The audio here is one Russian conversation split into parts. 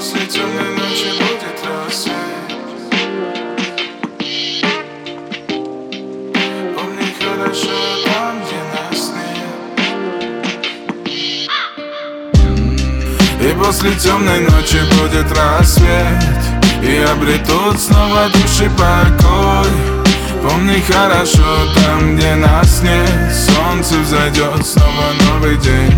после темной ночи будет рассвет. Помни хорошо там, где нас нет. И после темной ночи будет рассвет, и обретут снова души покой. Помни хорошо там, где нас нет. Солнце взойдет, снова новый день.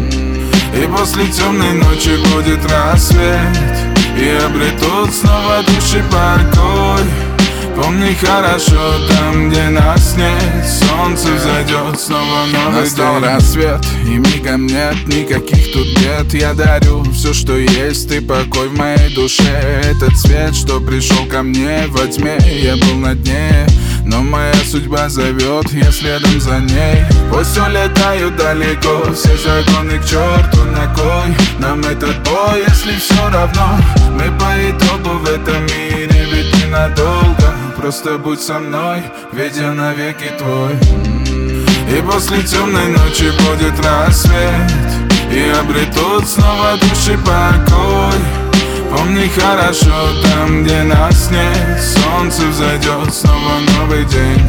И после темной ночи будет рассвет, и обретут снова души покой. Помни хорошо там, где нас нет. Солнце взойдет, снова новый Настал день. рассвет, и мигом нет никаких тут бед. Я дарю все, что есть, и покой в моей душе. Этот свет, что пришел ко мне во тьме, я был на дне, но моя судьба зовет, я следом за ней. Пусть улетают далеко все законы к черту на кой. Нам этот бой, если все равно. Мы по итогу в этом мире, ведь ненадолго. Просто будь со мной, ведь я навеки твой. И после темной ночи будет рассвет, и обретут снова души покой. Помни хорошо там, где нас нет. Солнце взойдет, снова новый день.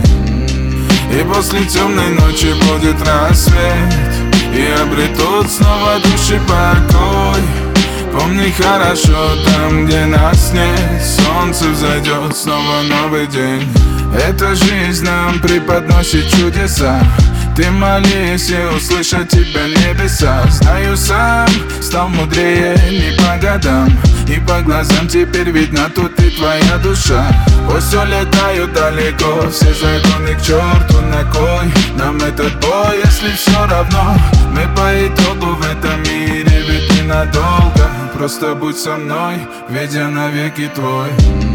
И после темной ночи будет рассвет, и обретут снова души покой. Помни хорошо там, где нас нет. Солнце взойдет, снова новый день. Эта жизнь нам преподносит чудеса. Ты молись, и услышат тебя небеса. Знаю сам, стал мудрее не по годам, и по глазам теперь видно, тут и твоя душа. Пусть улетают далеко все законы к черту на кой. Нам этот бой, если все равно. Мы по итогу в этом мире, ведь ненадолго. Просто будь со мной, ведь я навеки твой.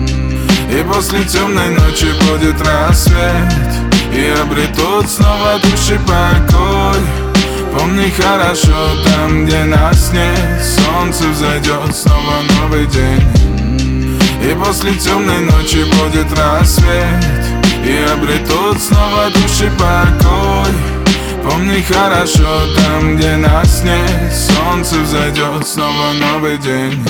И после темной ночи будет рассвет, и обретут снова души покой. Помни хорошо там, где нас нет. Солнце взойдет, снова новый день. И после темной ночи будет рассвет, и обретут снова души покой. Помни хорошо там, где нас нет. Солнце взойдет, снова новый день.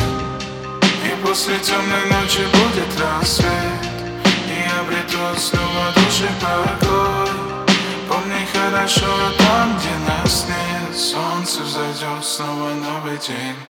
И после темной ночи будет рассвет, и обретут снова души покой. Помни хорошо там, где нас нет. Солнце взойдет, снова новый день.